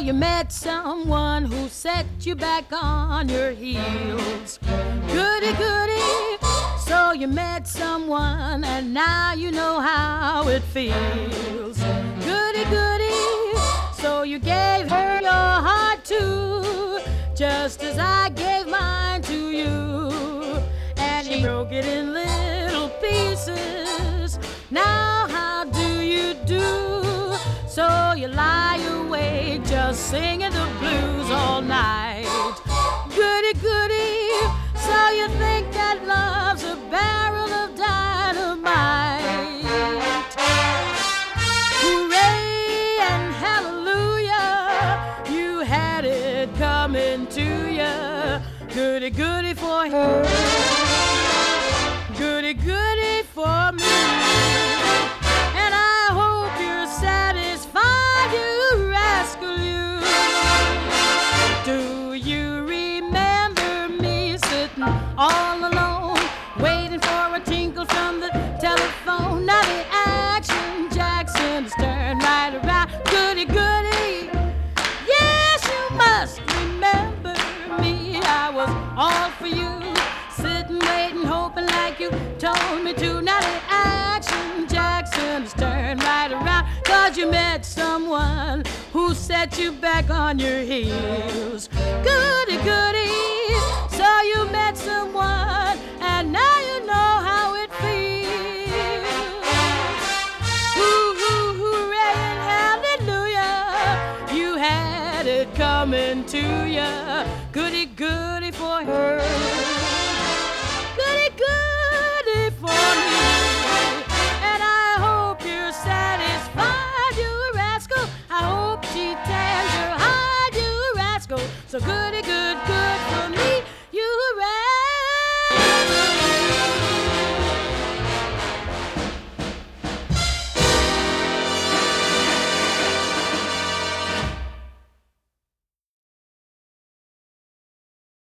you met someone who set you back on your heels. Goody, goody. So you met someone and now you know how it feels. Goody, goody. So you gave her your heart too, just as I gave mine to you. And you broke it in little pieces. Now how do you do? So you lie awake just singing the blues all night. Goody, goody. So you think that love's a barrel of dynamite. Hooray and hallelujah, you had it coming to you. Goody, goody for her, goody, goody for me. And I hope you're satisfied, you rascal, you. Do you remember me sitting all alone, waiting for a tinkle from the telephone? Now the Action Jackson's turned right around. Goody, goody. Yes, you must remember me. I was all for you, sitting, waiting, hoping like you told me to. Now the Action Jackson's turned right around, 'cause you met someone who set you back on your heels. Goody, goody. So you met someone